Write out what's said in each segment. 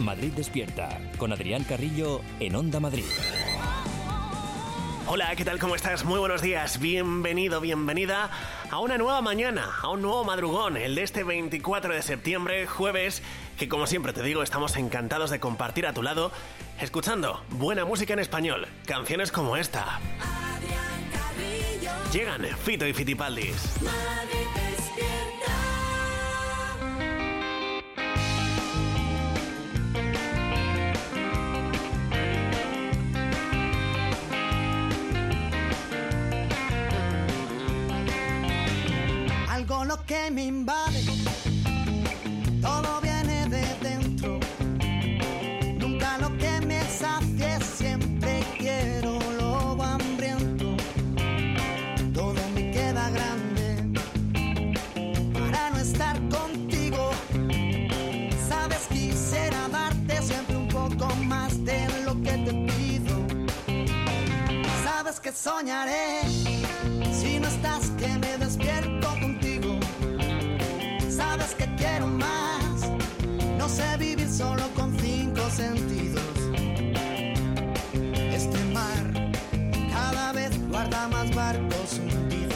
Madrid Despierta, con Adrián Carrillo en Onda Madrid. Hola, ¿qué tal? ¿Cómo estás? Muy buenos días. Bienvenido, bienvenida a una nueva mañana, a un nuevo madrugón, el de este 24 de septiembre, jueves, que como siempre te digo, estamos encantados de compartir a tu lado, escuchando buena música en español, canciones como esta. Llegan Fito y Fitipaldis. Algo lo que me invade, todo viene de dentro. Nunca lo que me sacie, siempre quiero lo hambriento. Todo me queda grande para no estar contigo. Sabes, quisiera darte siempre un poco más de lo que te pido. Sabes que soñaré si no estás, que me despierto contigo. Sabes que quiero más, no sé vivir solo con 5 sentidos. Este mar cada vez guarda más barcos hundidos.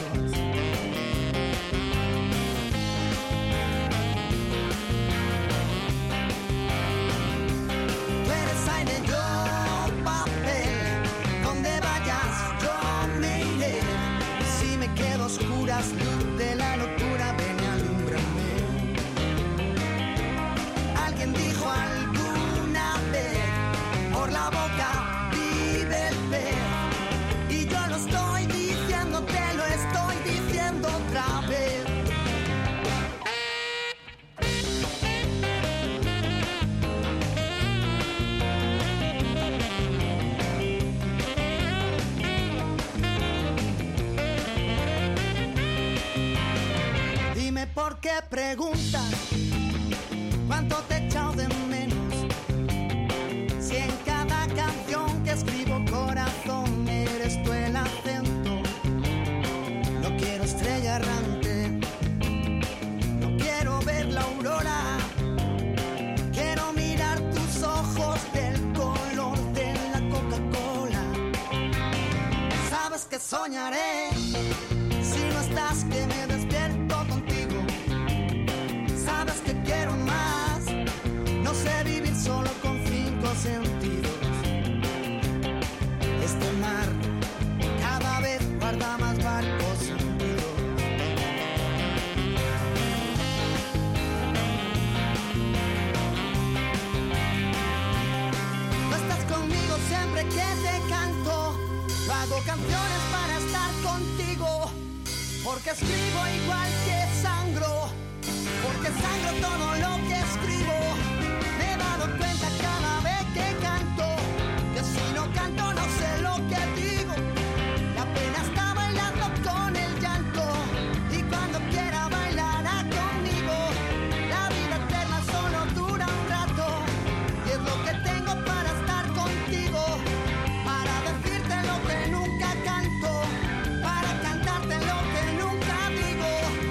Tú eres aire, yo papel, donde vayas yo me iré. Si me quedo oscuras, luz de la locura, ven y alúmbrame. Alguien dijo alguna vez, por la boca vive el pez. Y yo lo estoy diciendo, te lo estoy diciendo otra vez. Dime por qué preguntas cuánto te he echado de menos. Si en cada canción que escribo, corazón, eres tú el acento. No quiero estrella errante, no quiero ver la aurora. Quiero mirar tus ojos del color de la Coca-Cola. Sabes que soñaré si no estás, que me despierto contigo. Sabes que quiero más, no sé vivir solo con 5 sentidos. Este mar cada vez guarda más barcos hundidos. No estás conmigo siempre que te canto. Yo hago canciones para estar contigo, porque escribo igual que sangro, porque sangro todo lo que escribo. Me he dado cuenta cada vez que canto, que si no canto no sé lo que digo. La pena está bailando con el llanto, y cuando quiera bailará conmigo. La vida eterna solo dura un rato, y es lo que tengo para estar contigo, para decirte lo que nunca canto, para cantarte lo que nunca digo.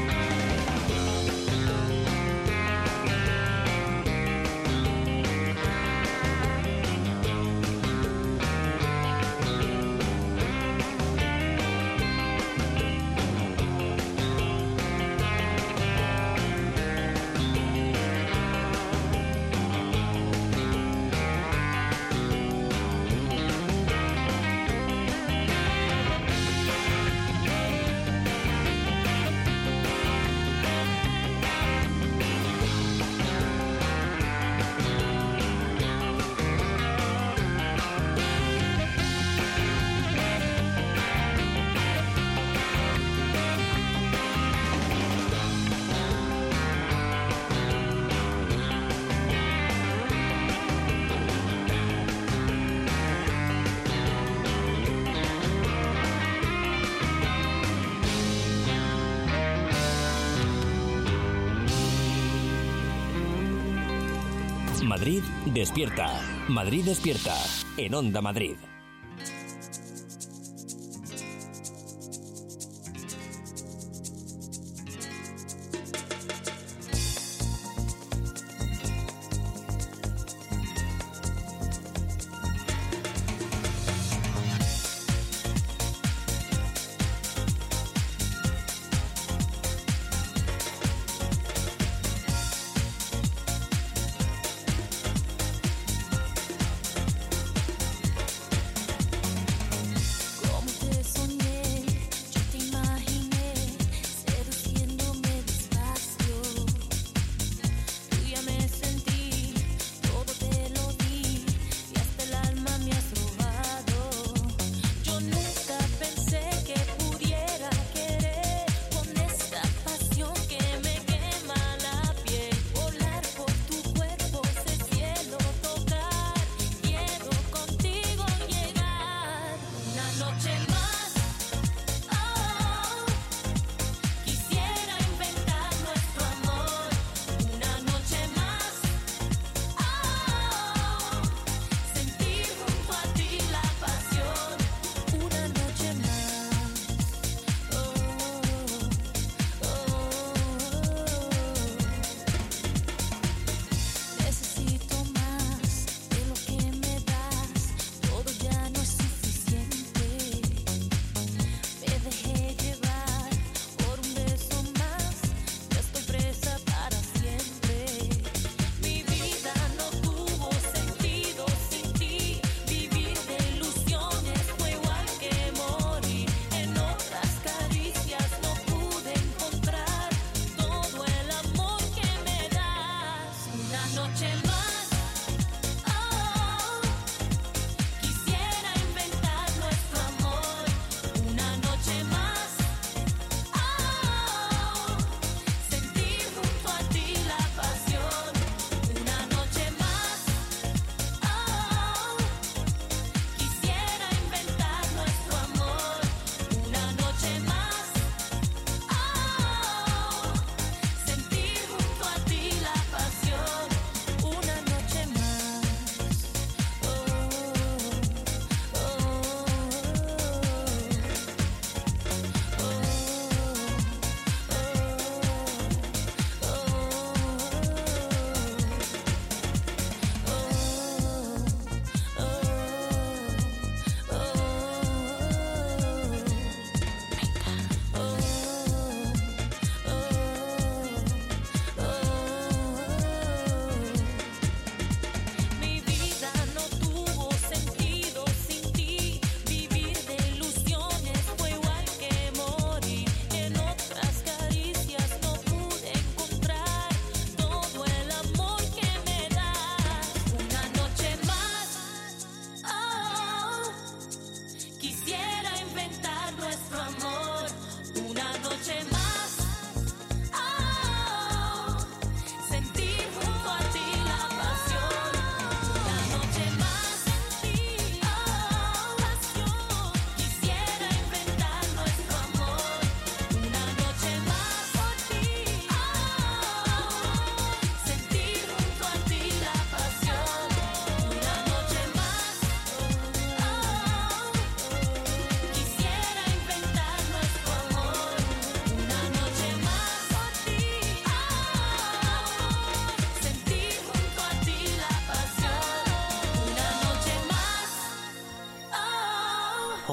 Madrid Despierta. Madrid Despierta. En Onda Madrid.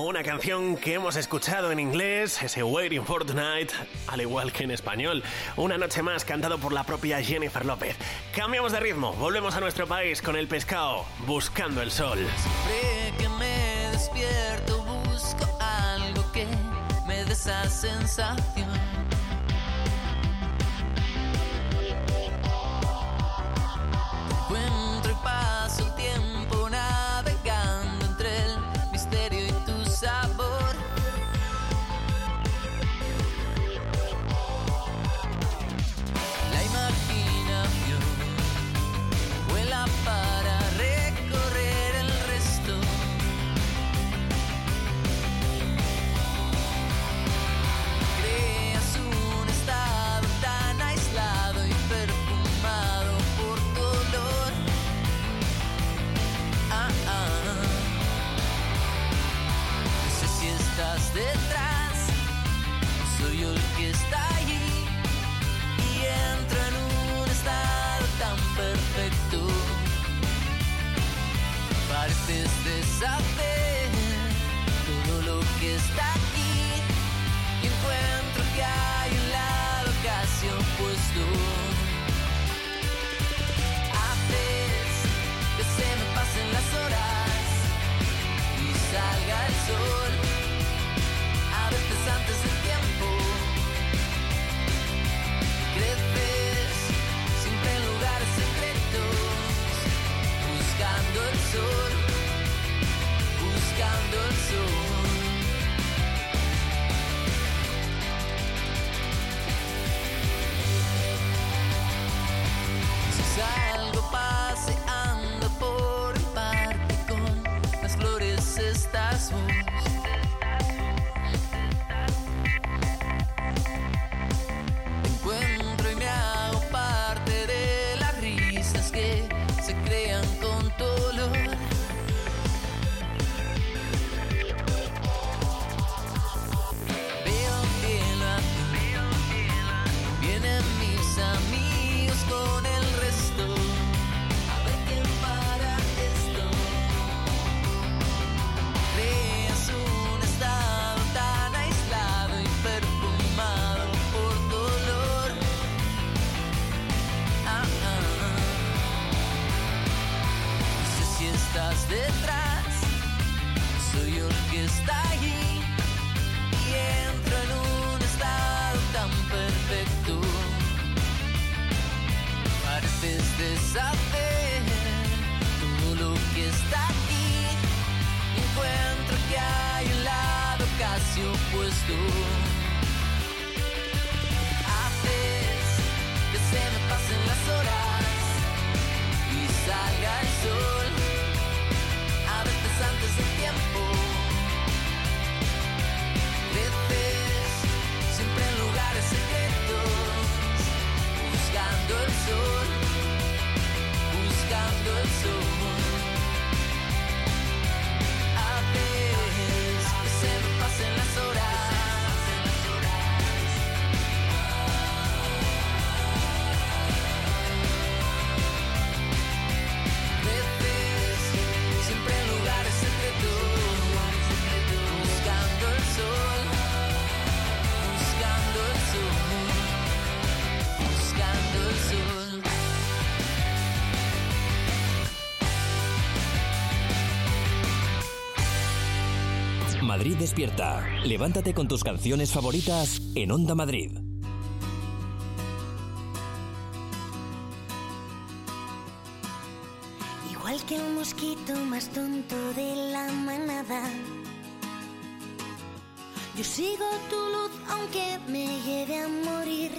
o una canción que hemos escuchado en inglés, ese Waiting for Tonight, al igual que en español. Una noche más cantado por la propia Jennifer López. Cambiamos de ritmo, volvemos a nuestro país con El Pescado, Buscando el Sol. Siempre que me despierto busco algo que me dé esa sensación. Encuentro y paso el tiempo navegando entre el misterio y tu sabor. La imaginación vuela para recorrer el resto. Creas un estado tan aislado y perfumado por tu olor. No sé si estás detrás, soy yo el que está allí y entro en un estado tan perfecto. Pareces deshacer todo lo que está aquí y encuentro que hay un lado casi opuesto. Haces que se me pasen las horas y salga el sol, a veces antes del tiempo. Creces siempre en lugares secretos, buscando el sol, buscando el sol. Si salgo paseando por el parque con las flores estás vos. Te encuentro y me hago parte de las risas que se crean con tu olor. Veo un cielo azul, vienen mis amigos con el resto. A ver quién para esto. Creas un estado tan aislado y perfumado por tu olor. No sé si estás detrás, soy yo el que está allí y entro en un estado tan perfecto. Pareces deshacer todo lo que está aquí y encuentro que hay un lado casi opuesto. Haces que se me pasen las horas y salga el sol, a veces antes del tiempo. Creces siempre en lugares secretos, buscando el sol, buscando el sol. Haces que se me pasen las horas. Creces siempre en lugares secretos, buscando el sol, buscando el sol, buscando el sol. Madrid despierta. Levántate con tus canciones favoritas en Onda Madrid. Igual que el mosquito más tonto de la manada, yo sigo tu luz aunque me lleve a morir.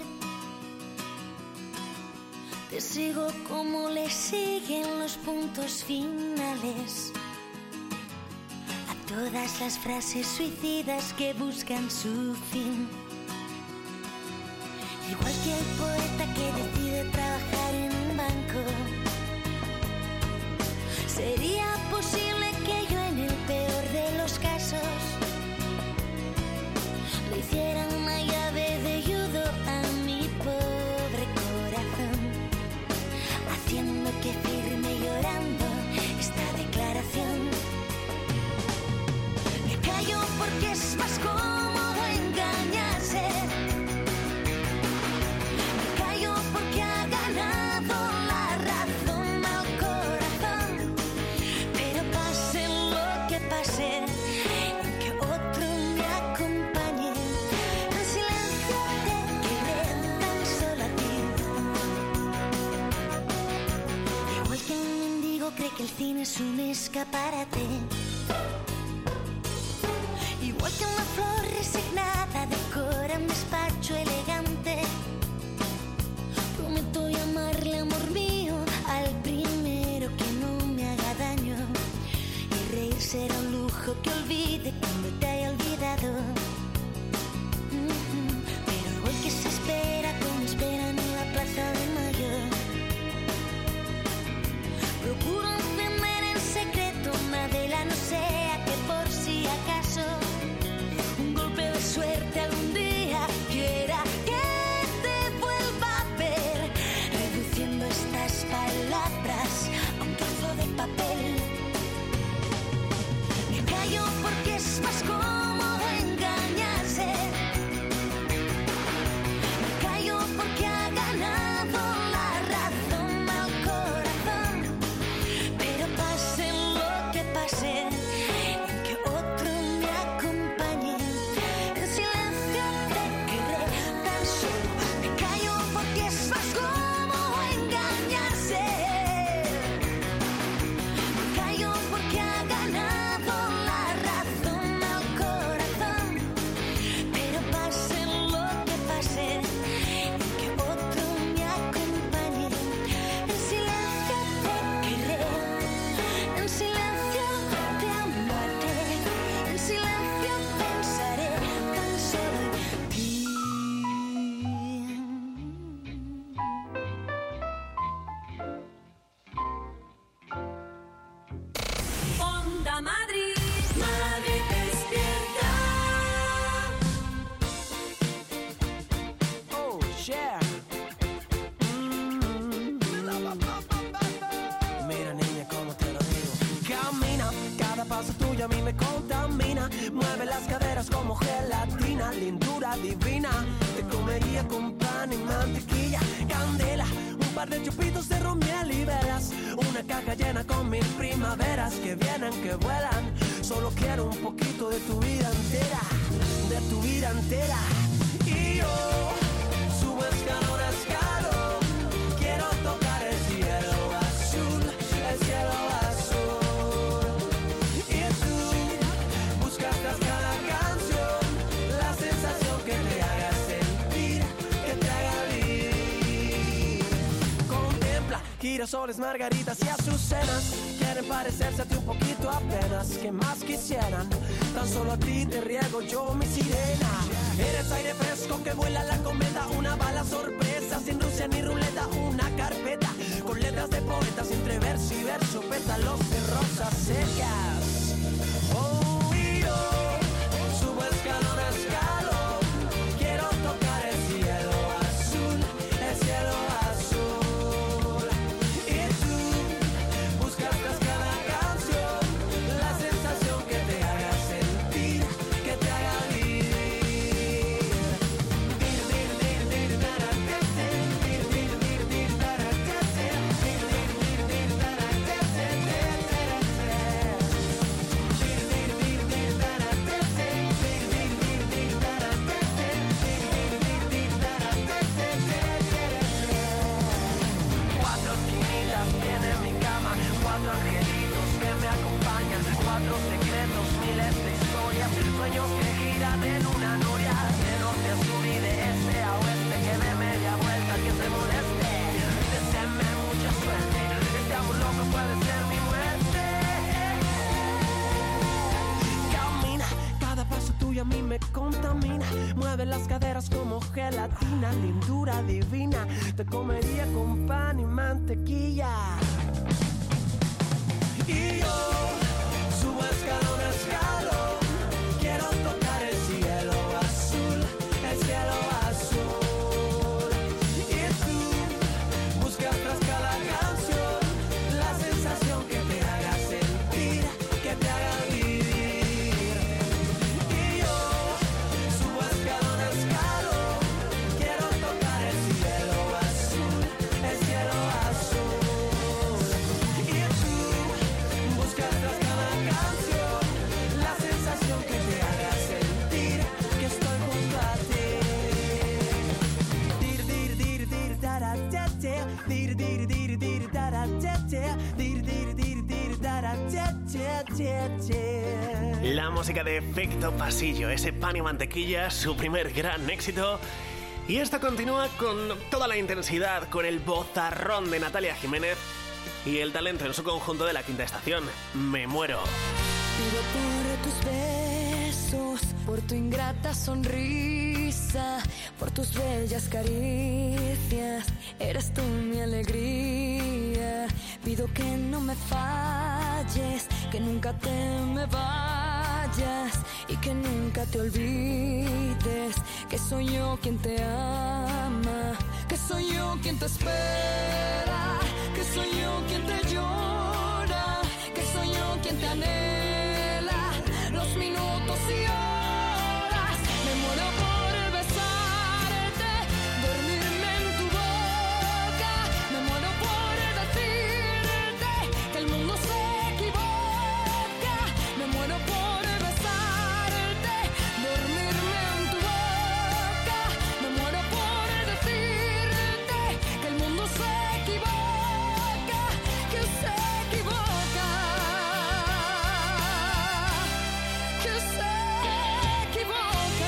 Te sigo como le siguen los puntos finales a todas las frases suicidas que buscan su fin. Igual que el poeta que decide trabajar en un banco, sería posible que yo en el peor de los casos le hiciera una llave de judo a mi pobre corazón, haciendo que firme llorando esta declaración. Me callo cree que el cine es un escaparate. Igual que una flor resignada decora un despacho elegante. Prometo llamarle amor mío al primero que no me haga daño. Y reír será un lujo que olvide cuando te haya olvidado. Pero igual que se espera como esperan en la Plaza de Mayo. Procuro encender en secreto una vela, no sea que por si acaso un golpe de suerte algún día quiera que te vuelva a ver, reduciendo estas palabras a un trozo de papel. Me callo porque es más cómodo engañarse. Me callo porque ha ganado la razón al corazón. Pero pase lo que pase, que otro me acompañe. En silencio te querré tan solo. Me callo porque es más cómodo engañarse. Me callo porque ha ganado la razón al corazón. Pero pase lo que pase, que otro me acompañe. En silencio te querré, en silencio te amaré, en silencio pensaré tan solo en ti. Onda Madrid, Madrid despierta. Oh, yeah. Mira, niña, cómo te lo digo. Camina, cada paso tuyo a mí me contamina. Mueve las caderas como gelatina, lindura divina. Te comería con pan y mantequilla, candela, un par de chupitos de ron, miel y velas. Una caja llena con 1000 primaveras que vienen, que vuelan. Solo quiero un poquito de tu vida entera, de tu vida entera. Y yo subo escalón a escalón, quiero tocar el cielo azul, el cielo azul. Y tú buscas tras cada canción la sensación que te haga sentir, que te haga vivir. Contempla girasoles, margaritas y azucenas, quieren parecerse a ti un poquito apenas. ¿Qué más quisieran? Tan solo a ti te riego yo mi sirena. Eres aire fresco que vuela la cometa, una bala sorpresa sin Rusia ni ruleta, una carpeta con letras de poetas entre verso y verso, pétalos de rosas secas. Oh, y yo subo escalón a escalón, quiero tocar el cielo azul, el cielo azul. Y tú buscas tras cada canción la sensación que te haga sentir, que te haga vivir. Cuatro esquinitas tiene mi cama, cuatro angelitos que me acompañan, cuatro secretos, miles de historias, sueños que giran en una noria, de norte a sur y de este a oeste, que de media vuelta que se moleste. Deseenme mucha suerte, este amor loco puede ser mi muerte. Camina, cada paso tuyo a mí me contamina. Mueve las caderas como gelatina, lindura divina. Te comería con pan y mantequilla. Y yo subo escalón a escalón, quiero tocar el cielo azul, el cielo azul. Y tú buscas tras cada canción la sensación que te haga sentir, que te haga vivir. Y yo subo escalón a escalón, quiero tocar el cielo azul, el cielo azul. Y tú buscas tras cada canción la sensación que te haga sentir que estoy junto a ti. Dir dir dir dir da da da da, dir dir dir dir da da da da, dir dir dir La música de Efecto Pasillo, ese pan y mantequilla, su primer gran éxito. Y esto continúa con toda la intensidad, con el vozarrón de Natalia Jiménez y el talento en su conjunto de La Quinta Estación. Me muero. Pido por tus besos, por tu ingrata sonrisa, por tus bellas caricias, eres tú mi alegría. Pido que no me falles, que nunca te me vayas y que nunca te olvides que soy yo quien te ama, que soy yo quien te espera, que soy yo quien te llora, que soy yo quien te anhela los minutos y horas. Me muero por besarte, dormirme en tu boca. Me muero por decirte que el mundo se equivoca. Me muero por besarte, dormirme en tu boca. Me muero por decirte que el mundo se equivoca, que se equivoca, que se equivoca.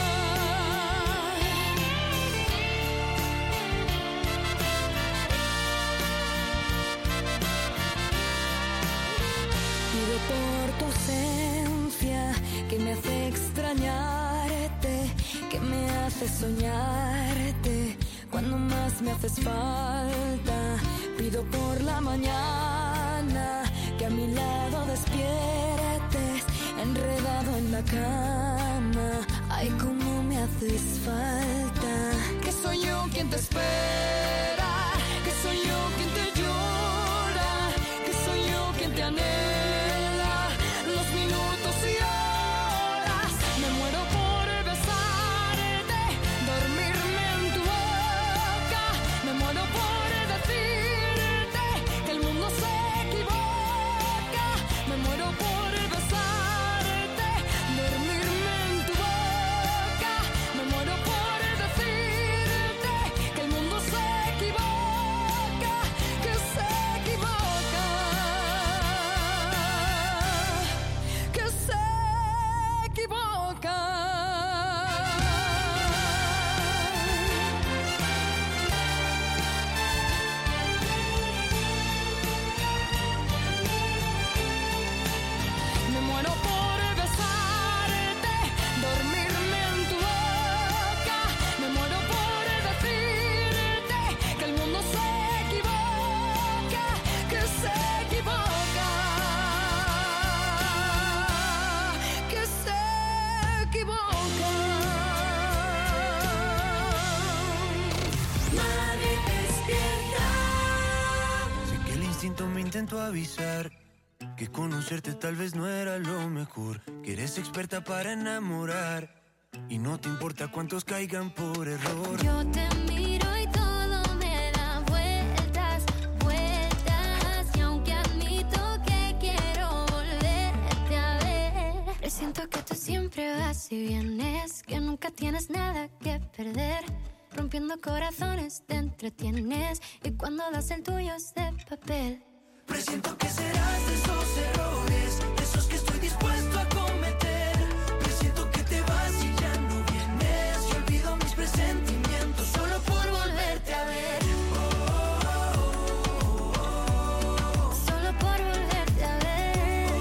Pido por tu ausencia, que me hace extrañarte, que me hace soñarte cuando más me haces falta. Pido por la mañana, que a mi lado despiertes, enredado en la cama. Ay, cómo me haces falta. Que soy yo quien te espera, que soy yo quien te llora, que soy yo quien te anhela los minutos y horas. Me muero por besarte, dormirme en tu boca. Me muero por decirte que el mundo se equivoca. Me muero por besarte, dormirme en tu boca. Me muero por decirte que el mundo se equivoca, que se equivoca, que se equivoca. Me muero por besarte, dormirme en tu boca. Me muero por decirte que el mundo se equivoca, que se equivoca, que se equivoca. Madrid despierta. Sé que el instinto me intentó avisar que conocerte tal vez no era lo mejor, que eres experta para enamorar y no te importa cuántos caigan por error. Yo te miro y todo me da vueltas, vueltas. Y aunque admito que quiero volverte a ver, presiento que tú siempre vas y vienes, que nunca tienes nada que perder. Rompiendo corazones te entretienes y cuando das el tuyo es de papel. Presiento que serás de esos errores, de esos que estoy dispuesto a cometer. Presiento que te vas y ya no vienes. Yo olvido mis presentimientos solo por volverte a ver. Solo por volverte a ver.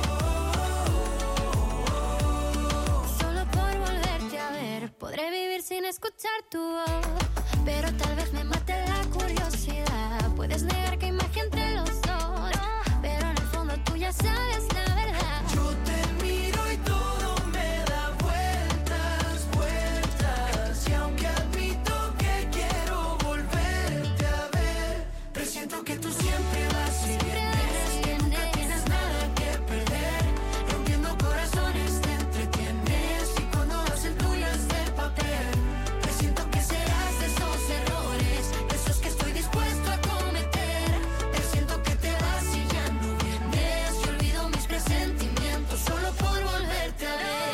Solo por volverte a ver. Podré vivir sin escuchar tu voz, pero tal vez me mate la curiosidad. Puedes negar que hay magia entre los dos, pero en el fondo tú ya sabes la verdad. Yo te miro y todo me da vueltas, vueltas. Y aunque admito que quiero volverte a ver, presiento que tú siempre vas y vienes, que nunca tienes nada que perder. Rompiendo corazones te entretienes y cuando das el tuyo es de papel. Presiento que serás de esos errores, de esos que estoy dispuesto a cometer. Presiento que te vas y ya no vienes. Yo olvido mis presentimientos solo por volverte a ver.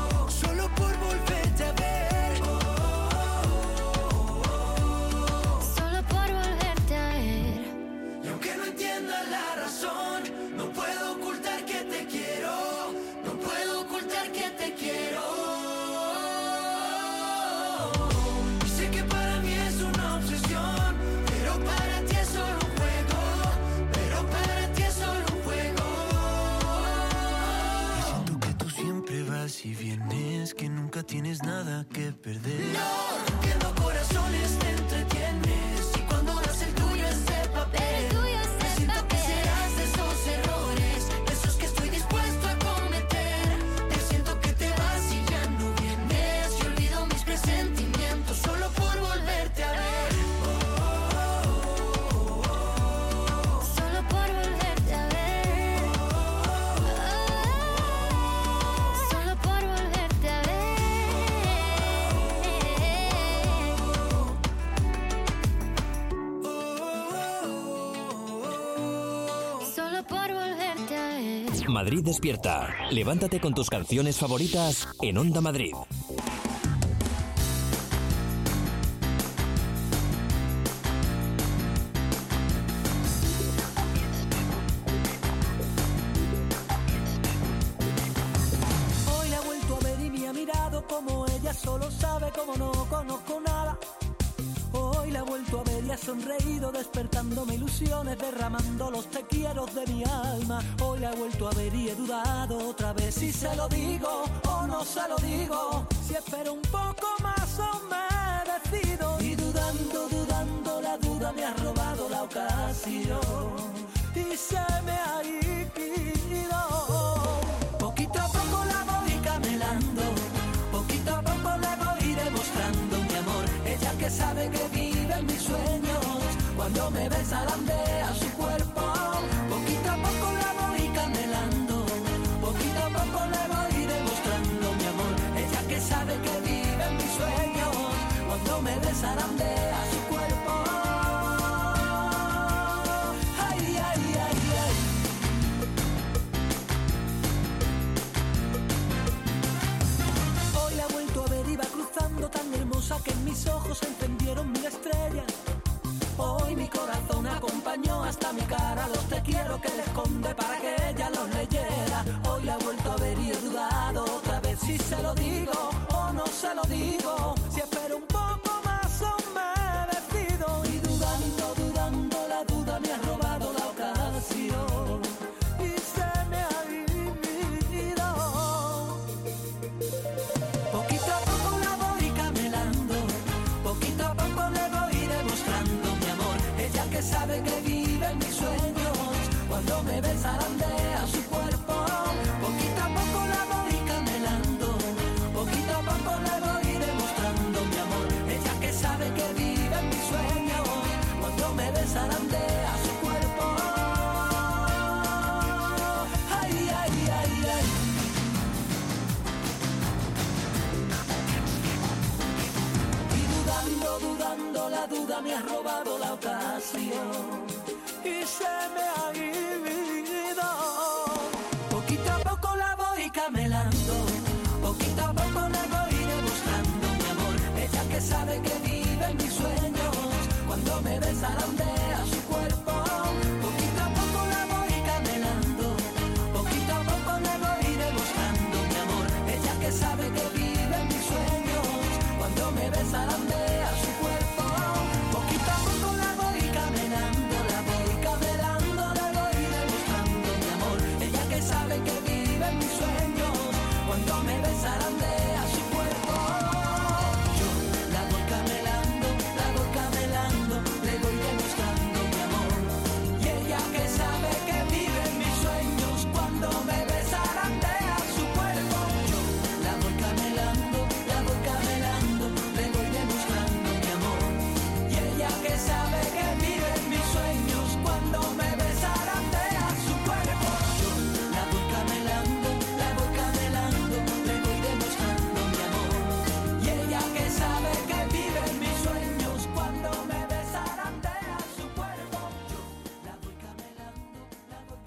Solo por volverte a ver. tienes nada que perder. No, rompiendo corazones te entretienes y cuando das el tuyo es de papel. Me siento que serás de esos errores, de esos que estoy dispuesto a cometer. Te siento que te vas y ya no vienes y olvido mis presentimientos solo por volverte a ver. Solo por volverte a ver. Solo por volverte a ver. Solo por volverte a ver. Madrid Despierta. Levántate con tus canciones favoritas en Onda Madrid. Hoy la he vuelto a ver y me ha mirado como ella solo sabe, como no conozco nada. Hoy la he vuelto a ver y ha sonreído, despertándome ilusiones, derramando los te quiero de mi alma. Hoy la he vuelto a ver y he dudado otra vez si se lo digo o no se lo digo, si espero un poco más o me decido. Y dudando, dudando, la duda me ha robado la ocasión y se me ha ido. Poquito a poco la voy camelando, poquito a poco le voy demostrando mi amor. Ella que sabe que vive en mis sueños, cuando me besa landea su cuerpo. Poquito a poco la voy camelando, poquito a poco le voy demostrando mi amor. Ella que sabe que vive en mis sueños, cuando me besa landea su cuerpo. Ay, ay, ay, ay. Hoy la he vuelto a ver y va cruzando tan hermosa que en mis ojos se encendieron mil estrellas. Hoy mi corazón acompañó hasta mi cara los te quiero que le esconde para que ella los leyera. Hoy la he vuelto a ver y he dudado otra vez si se lo digo o no se lo digo, si espero un poco más o me decido. Y dudando, dudando, la duda me ha robado la ocasión y se me ha ido. Poquito a poco la voy camelando, poquito a poco le voy demostrando mi amor. Ella que sabe que vive en mis sueños, cuando me besa landea su cuerpo. Poquito a poco la voy camelando, poquito a poco le voy demostrando mi amor. Ella que sabe que vive en mis sueños, cuando me besa landea su cuerpo. Ay, ay, ay, ay. Y dudando, dudando, la duda me ha robado la ocasión y se me ha ido. Poquito a poco la voy camelando, poquito a poco le voy demostrando mi amor. Ella que sabe que vive en mis sueños, cuando me besa landea su cuerpo. Poquito a poco la voy camelando, poquito a poco le voy demostrando mi amor. Ella que sabe que vive en mis sueños, cuando me besa landea su cuerpo. Poquito a poco la voy camelando, la voy camelando, le voy demostrando mi amor. Ella que sabe que vive en mis sueños, cuando me besa landea su cuerpo. Yo la voy camelando, le voy demostrando mi amor. Y ella que sabe que vive en mis sueños, cuando me besa landea su cuerpo. Yo la voy camelando, le voy demostrando mi amor. Y ella que sabe que vive en mis sueños, cuando me besa landea su cuerpo. Yo la voy camelando, le voy demostrando mi amor. Y ella que sabe que vive en mis sueños, cuando me besa landea su cuerpo. Yo la voy camelando, le voy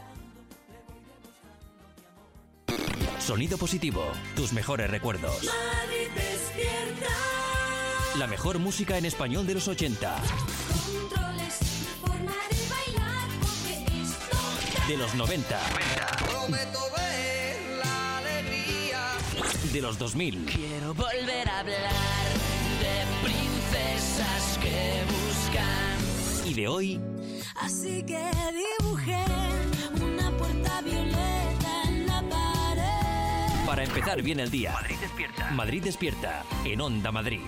demostrando mi amor. Sonido positivo. Tus mejores recuerdos. Madrid despierta. La mejor música en español de los 80. Controles, forma de bailar, porque esto De los 90. Prometo ver la alegría. De los 2000. Quiero volver a hablar de princesas que buscan. Y de hoy. Así que dibujé una puerta violeta en la pared. para empezar bien el día. Madrid despierta. Madrid despierta en Onda Madrid.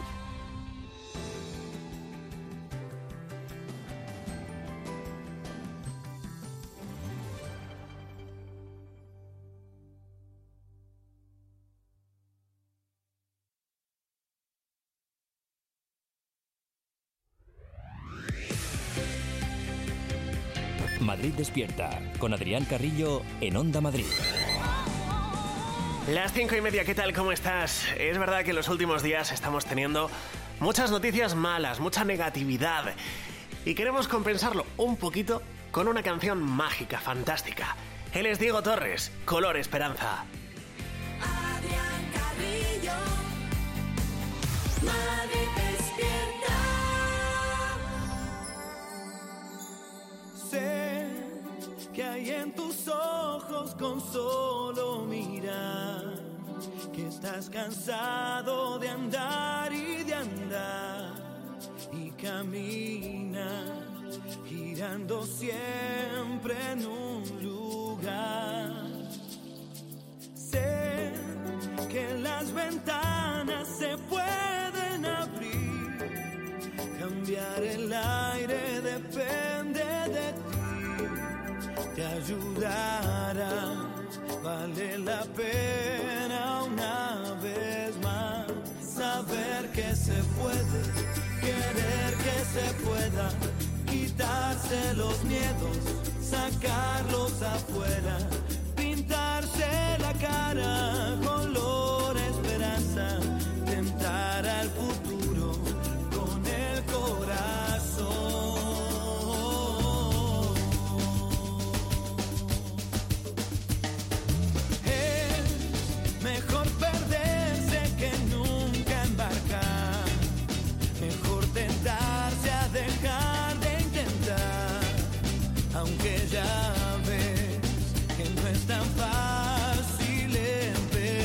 Madrid despierta con Adrián Carrillo en Onda Madrid. Las 5:30, ¿qué tal? ¿Cómo estás? Es verdad que en los últimos días estamos teniendo muchas noticias malas, mucha negatividad. Y queremos compensarlo un poquito con una canción mágica, fantástica. Él es Diego Torres, Color Esperanza. Adrián Carrillo, Madrid despierta. Sé que hay en tus ojos con solo mirar, que estás cansado de andar y de andar, y camina girando siempre en un lugar. Sé que las ventanas se pueden abrir, cambiar el aire depende de ti. Te ayudará, vale la pena una vez más saber que se puede, querer que se pueda, quitarse los miedos, sacarlos afuera, pintarse la cara color esperanza, tentar al futuro con el corazón. Mejor perderse que nunca embarcar, mejor tentarse a dejar de intentar, aunque ya ves que no es tan fácil empezar.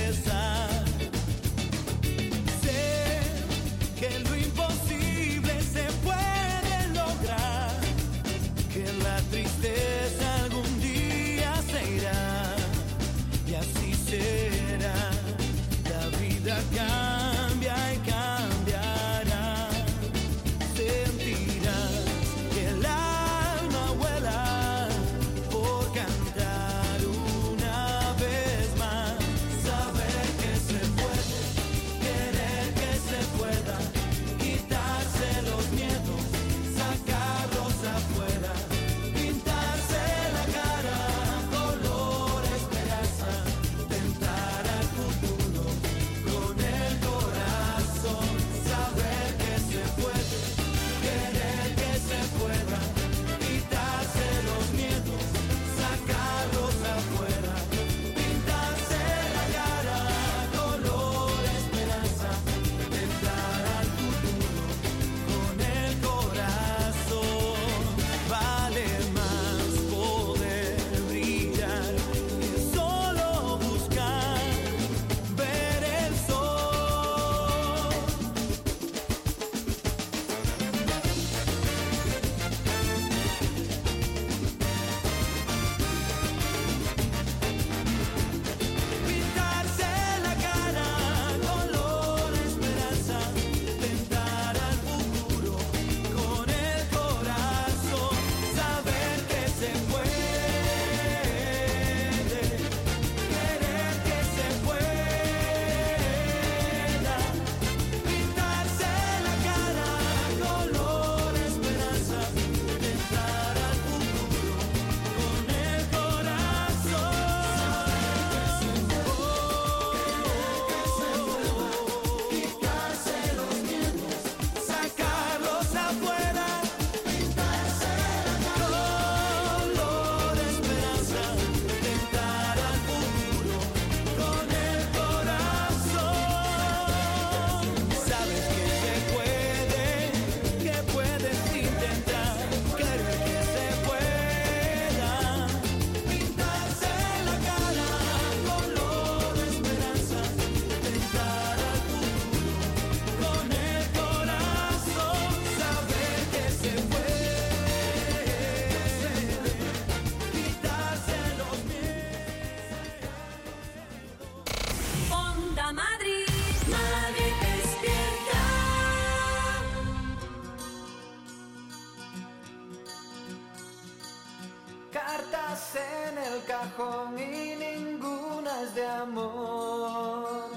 cartas en el cajón y ninguna es de amor.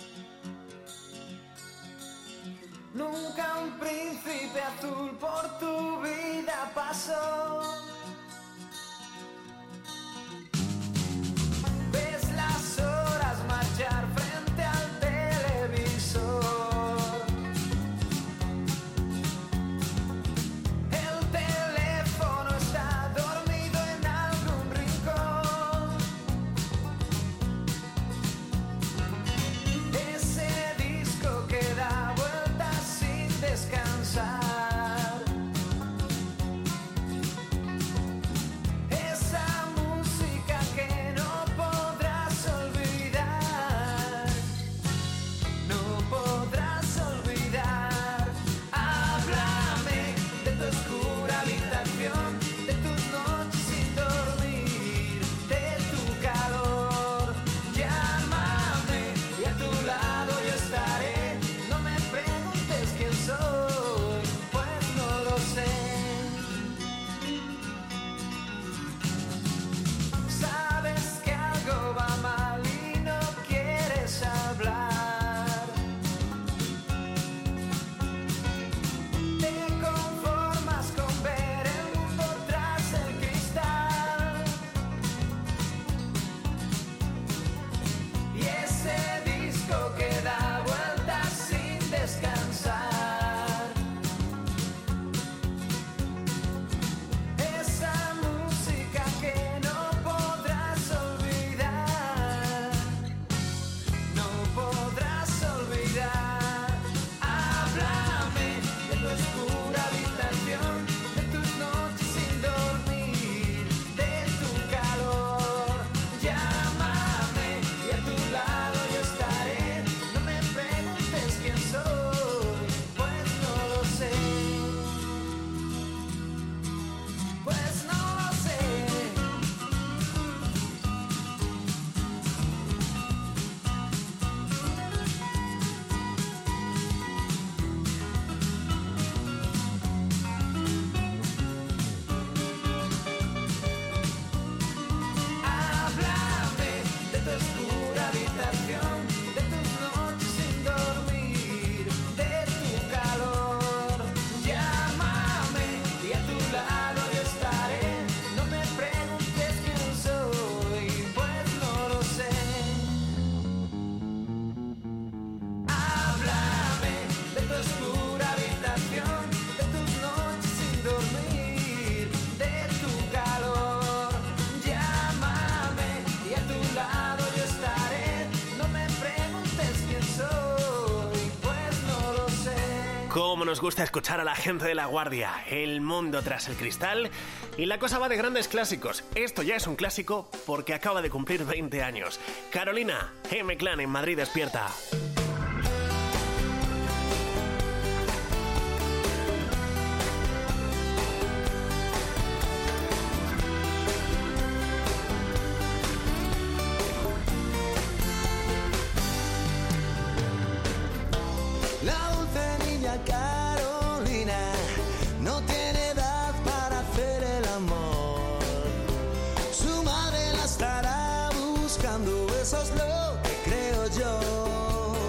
Nunca un príncipe azul por tu vida pasó. Ves las horas marchar frente al televisor. El teléfono está dormido en algún rincón. Ese disco que da vueltas sin descansar. Esa música que no podrás olvidar. No podrás olvidar. Háblame de tu oscura habitación, de tus noches sin dormir, de tu calor. Llámame y a tu lado yo estaré. No me preguntes quién soy, pues no lo sé. Sabes que algo va mal y no quieres hablar. Te conformas con ver el mundo tras el cristal. Y ese disco que da vueltas sin descansar. Esa música que no podrás olvidar. No podrás olvidar. Háblame de tu oscura habitación, de tus noches sin dormir, de tu calor. Llámame y a tu lado yo estaré. No me preguntes quién soy, pues no lo sé. Pues no lo sé. Háblame de tu oscura habitación, de tus noches sin dormir, de tu calor. Llámame y a tu lado yo estaré. No me preguntes quién soy, pues no lo sé. Háblame de tu oscura habitación, de tus noches sin dormir, de tu calor. Llámame y a tu lado yo estaré. No me preguntes quién soy, pues no lo sé. Cómo nos gusta escuchar a la gente de La Guardia, El mundo tras el cristal. Y la cosa va de grandes clásicos. Esto ya es un clásico porque acaba de cumplir 20 años. Carolina, M-Clan en Madrid Despierta. La dulce niña Carolina no tiene edad para hacer el amor. Su madre la estará buscando, eso es lo que creo yo.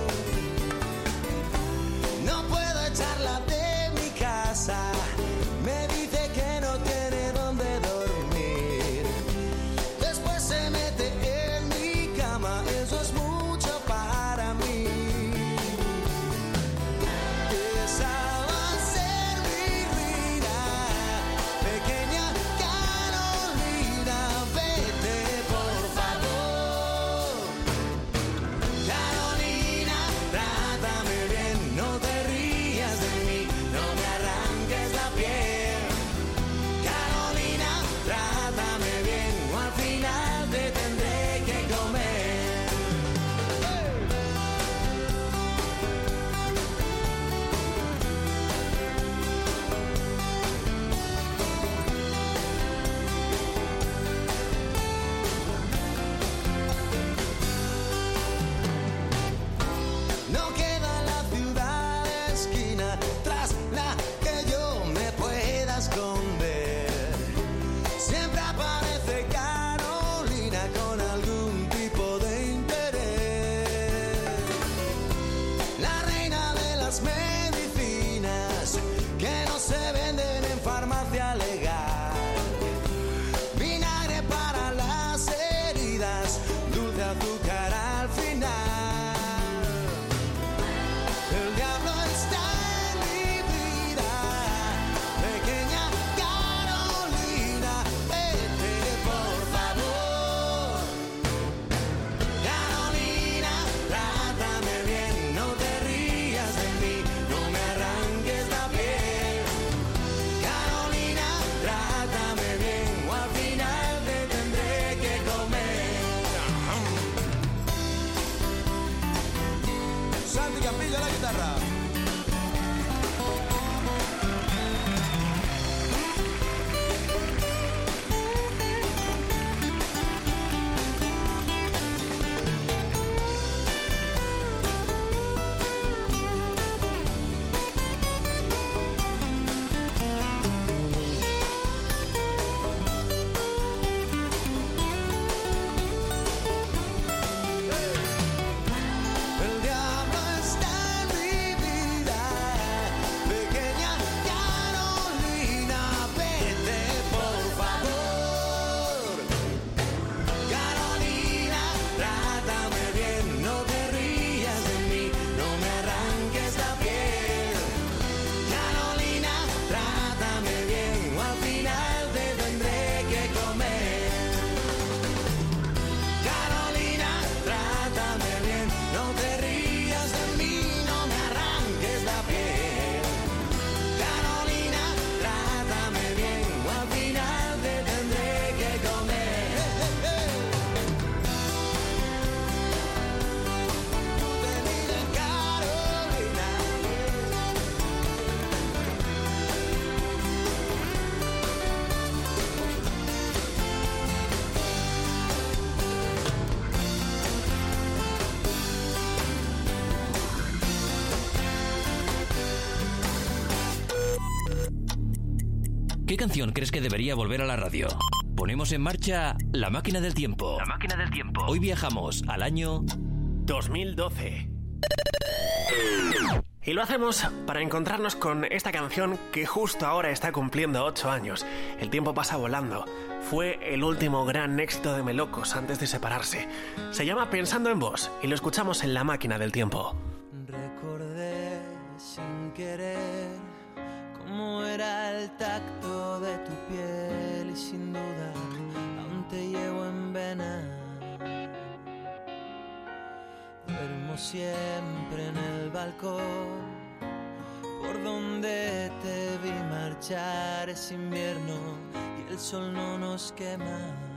farmacia legal. Vinagre para las heridas, dulce azúcar al final. El diablo está en mi vida, pequeña Carolina, vete por favor. Carolina, trátame bien, no te rías de mí, no me arranques la piel. Carolina, trátame bien, o al final te tendré que comer. Santi Campillo a la guitarra. El diablo está en mi vida, pequeña Carolina, vete por favor. Carolina, trátame bien, no te rías de mí, no me arranques la piel. Carolina, trátame bien, o al final te tendré que comer. Carolina, trátame bien, no te rías de mí, no me arranques la piel. Carolina, trátame bien, o al final te tendré que comer. Tú te miras, Carolina. ¿Qué canción crees que debería volver a la radio? Ponemos en marcha La Máquina del Tiempo. La Máquina del Tiempo. Hoy viajamos al año 2012. Y lo hacemos para encontrarnos con esta canción que justo ahora está cumpliendo 8 años. El tiempo pasa volando. Fue el último gran éxito de Melocos antes de separarse. Se llama Pensando en Vos y lo escuchamos en La Máquina del Tiempo. Recordé sin querer cómo era el tacto de tu piel y sin duda aún te llevo en vena. Duermo siempre en el balcón por donde te vi marchar. Es invierno y el sol no nos quema.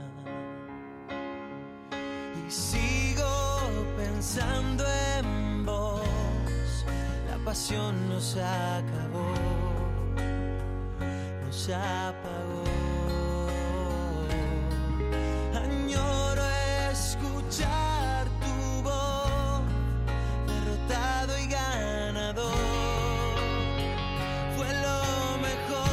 Y sigo pensando en vos. La pasión nos acabó, nos apagó. Añoro escuchar tu voz, derrotado y ganador. Fue lo mejor.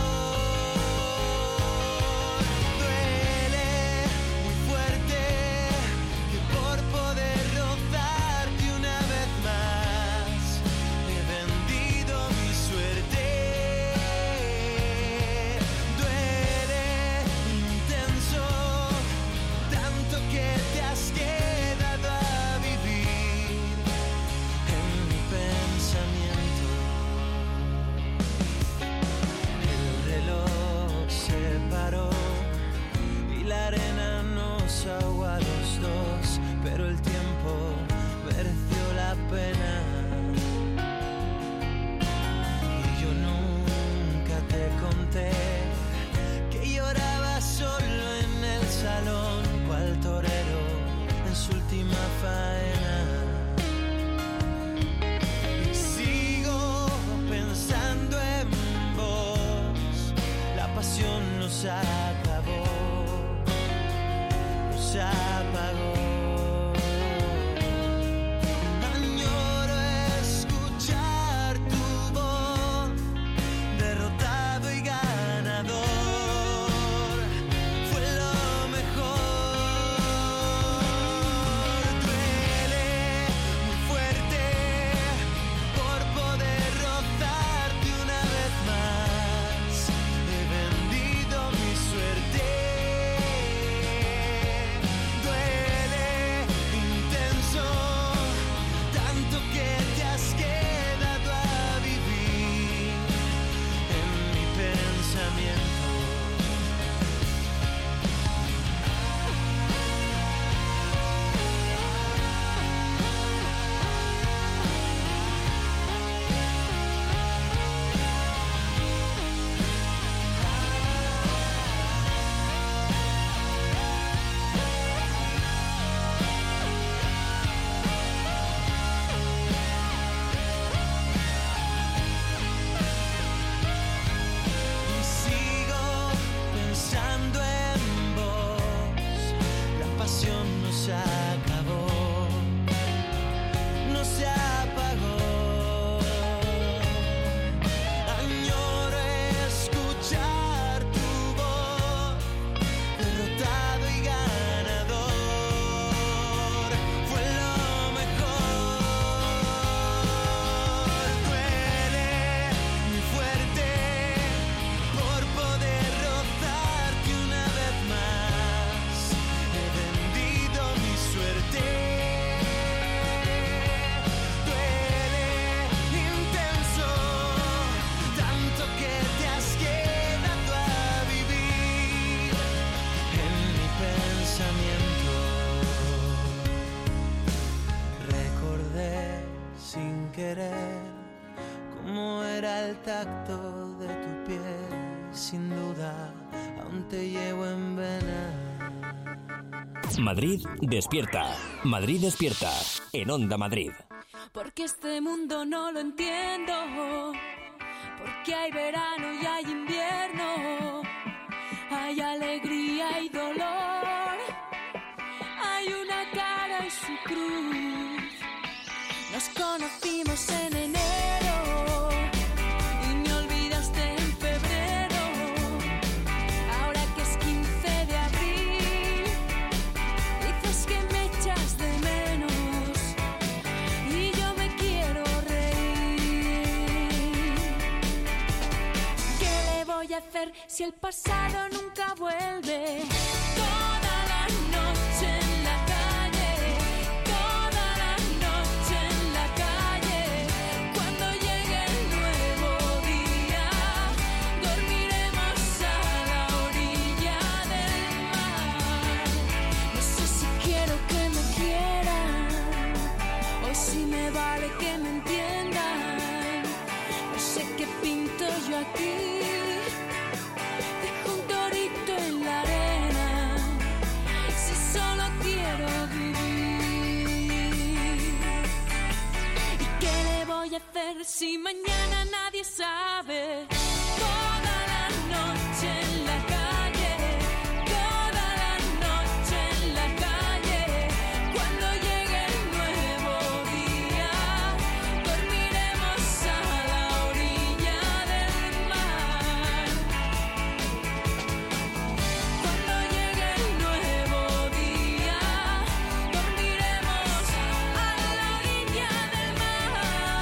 Duele muy fuerte que por poder rozarte una vez más he vendido mi suerte. Duele tacto de tu piel, sin duda, aún te llevo en vena. Madrid despierta. Madrid despierta. En Onda Madrid. Porque este mundo no lo entiendo. Porque hay verano y hay invierno. Hay alegría y dolor. Hay una cara y su cruz. Nos conocimos en enero y me olvidaste en febrero. Ahora que es 15 de abril, dices que me echas de menos y yo me quiero reír. ¿Qué le voy a hacer si el pasado nunca vuelve? Toda la noche en la calle, toda la noche en la calle. Cuando llegue el nuevo día, dormiremos a la orilla del mar. No sé si quiero que me quieran o si me vale que me entiendan. No sé qué pinto yo aquí. Dejo un torito en la arena, si solo quiero vivir. ¿Y qué le voy a hacer si mañana nadie sabe? Toda la noche en la calle, toda la noche en la calle. Cuando llegue el nuevo día, dormiremos a la orilla del mar. Cuando llegue el nuevo día, dormiremos a la orilla del mar.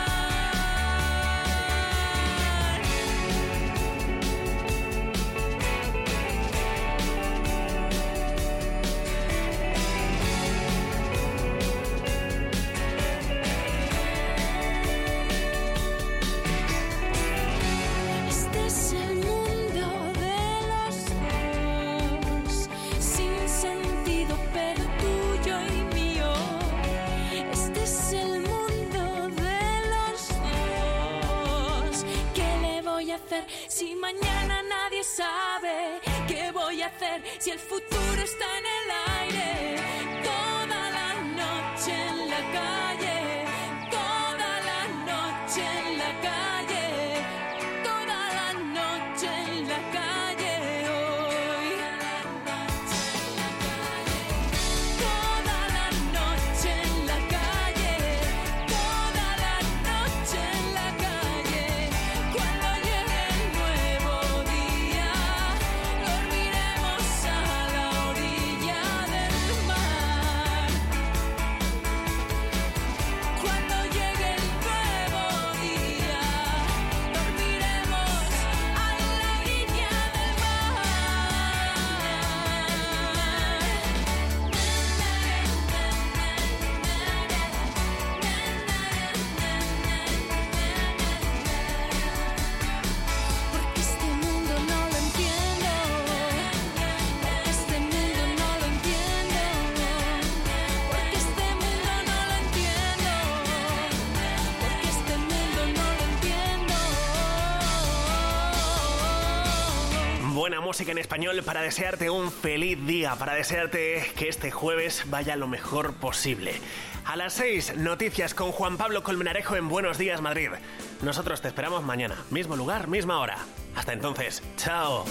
Este es el mundo de los dos, sin sentido pero tuyo y mío. Este es el mundo de los dos. ¿Qué le voy a hacer si mañana nadie sabe? ¿Qué voy a hacer si el futuro está en el aire? Toda la noche en la calle, toda la noche en la calle, toda la noche en la calle hoy. Toda la noche en la calle, toda la noche en la calle. Cuando llegue el nuevo día, dormiremos a la orilla del mar. Cuando llegue el nuevo día, dormiremos a la orilla del Porque este mundo no lo entiendo. Porque este mundo no lo entiendo. Porque este mundo no lo entiendo. Porque este mundo no lo entiendo. Buena música en español para desearte un feliz día, para desearte que este jueves vaya lo mejor posible. A las 6, noticias con Juan Pablo Colmenarejo en Buenos Días Madrid. Nosotros te esperamos mañana, mismo lugar, misma hora. Hasta entonces, chao.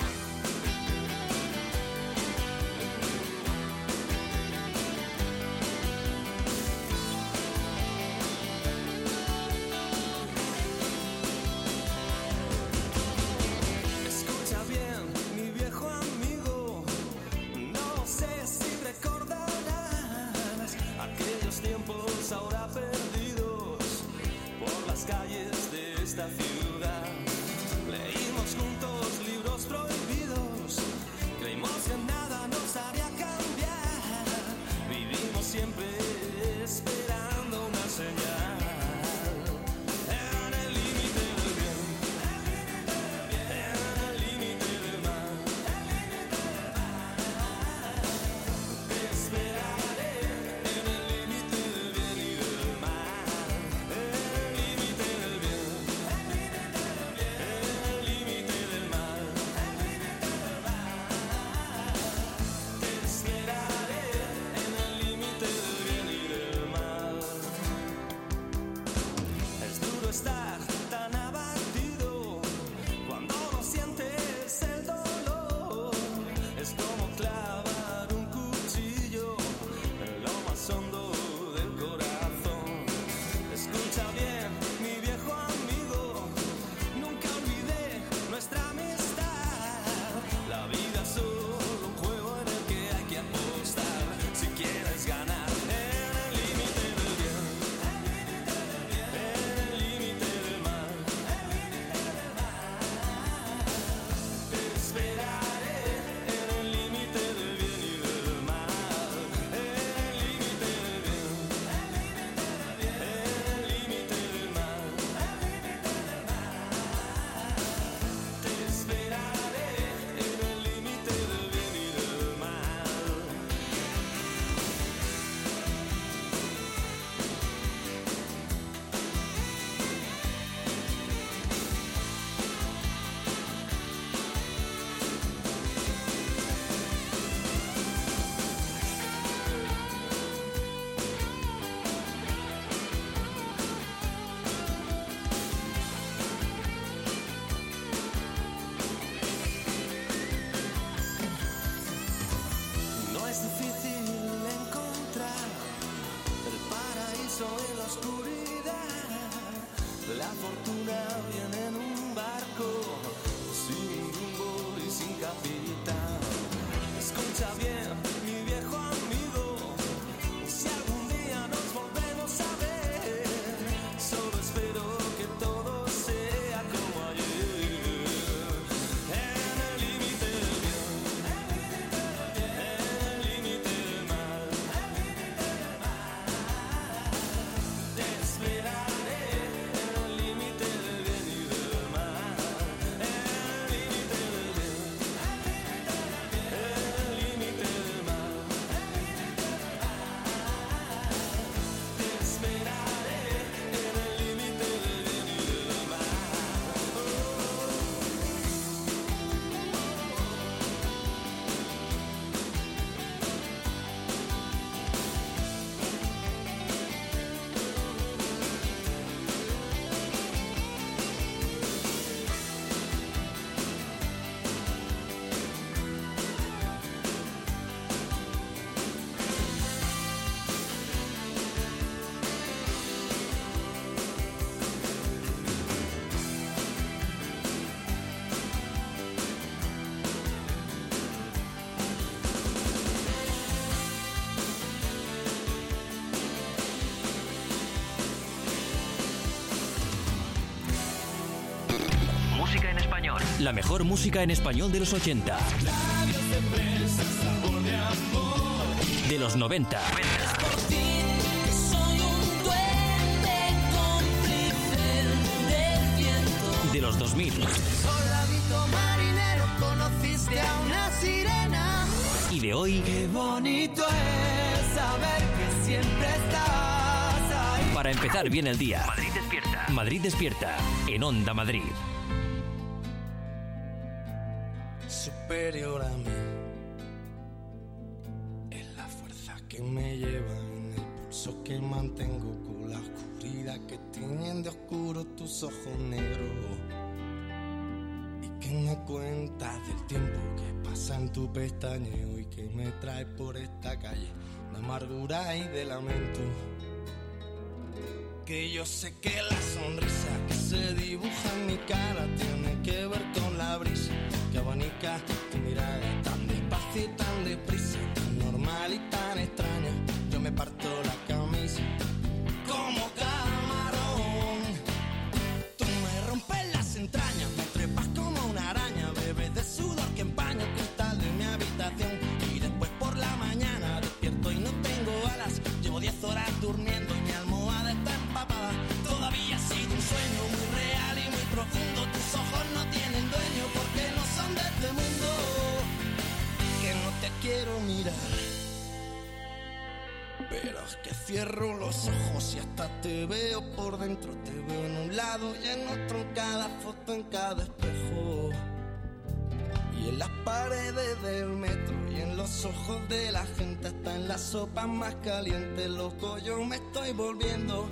Escucha bien, mi viejo amigo, no sé si recordarás aquellos tiempos ahora perdidos por las calles de esta ciudad. Leímos juntos libros prohibidos. español. La mejor música en español de los 80. De los 90. Soy un duende cómplice del viento. De los 2000. Soldadito marinero, conociste a una sirena. Y de hoy. Qué bonito es saber que siempre estás ahí. Para empezar bien el día. Madrid despierta. Madrid despierta. En Onda Madrid. Superior a mí es la fuerza que me lleva en el pulso que mantengo con la oscuridad que tiñen de oscuro tus ojos negros y que me cuentas del tiempo que pasa en tu pestañeo y que me trae por esta calle de amargura y de lamento. Que yo sé que la sonrisa que se dibuja en mi cara tiene que ver con la brisa que abanica tu mirada tan despacio y tan deprisa, tan normal y tan extraña. Yo me parto la camisa como camarón. Tú me rompes las entrañas, me trepas como una araña, bebes de sudor que empaña el cristal de mi habitación. Y después por la mañana despierto y no tengo alas. Llevo 10 horas durmiendo y mi almohada está empapada. Todavía ha sido un sueño muy real y muy profundo. Tus ojos no tienen dueño porque no son de este mundo. Que no te quiero mirar, pero es que cierro los ojos y hasta te veo por dentro. Te veo en un lado y en otro, en cada foto, en cada espejo. Y en las paredes del metro y en los ojos de la gente, hasta en las sopas más calientes, loco, yo me estoy volviendo.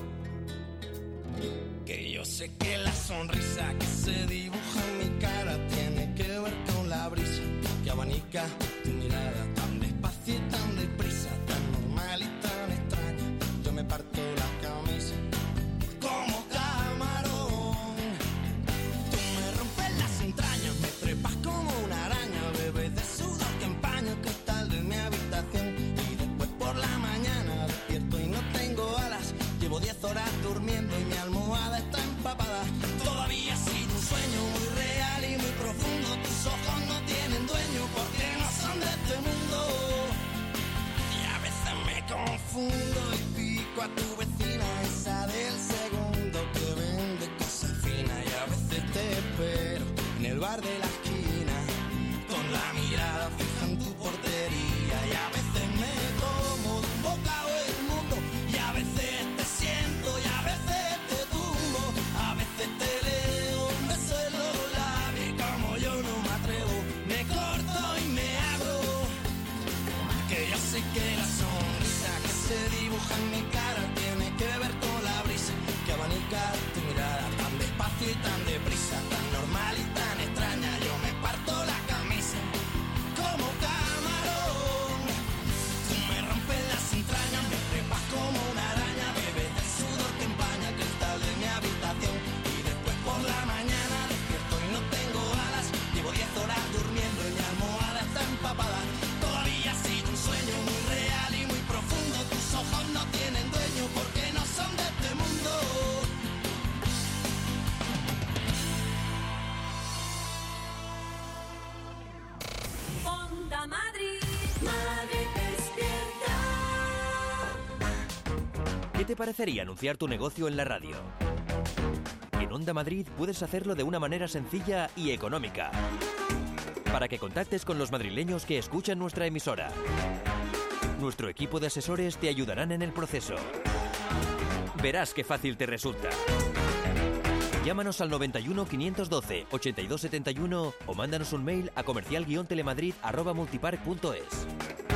Que yo sé que la sonrisa que se dibuja en mi cara tiene que ver con la brisa que abanica tu mirada tan despacio y tan deprisa, tan normal y tan extraña. Yo me parto la camisa como camarón. Tú me rompes las entrañas, me trepas como una araña, bebes de sudor que empaña el cristal de mi habitación. Y después por la mañana despierto y no tengo alas. Llevo 10 horas durmiendo y mi almohada está empapada. Todavía ha sido un sueño muy real y muy profundo. Tus ojos no tienen dueño porque no son de este mundo. Y a veces me confundo y pico a tu vecina, esa del segundo que vende cosas finas. Y a veces te espero en el bar de la esquina con la mirada fija en tu portería. Y a veces me como de un bocado el mundo. Y a veces te siento y a veces te tumbo. A veces te leo un beso en los labios y como yo no me atrevo, me corto y me abro. Que yo sé que la sonrisa que se dibuja en mi cara tiene que ver con la brisa que abanica tu mirada tan despacio y tan deprisa, tan normal y tan extraña. Yo me parto la camisa como camarón. Tú me rompes las entrañas, me trepas como una araña, bebes del sudor que empaña el cristal de mi habitación. Y después por la mañana despierto y no tengo alas. Llevo 10 horas durmiendo y mi almohada está empapada. Todavía ha sido un sueño muy real y muy profundo. Tus ojos no tienen dueño porque no son de este mundo. Onda Madrid, Madrid despierta. ¿Qué te parecería anunciar tu negocio en la radio? En Onda Madrid puedes hacerlo de una manera sencilla y económica, para que contactes con los madrileños que escuchan nuestra emisora. Nuestro equipo de asesores te ayudarán en el proceso. Verás qué fácil te resulta. Llámanos al 91 512 8271 o mándanos un mail a comercial-telemadrid@multipark.es.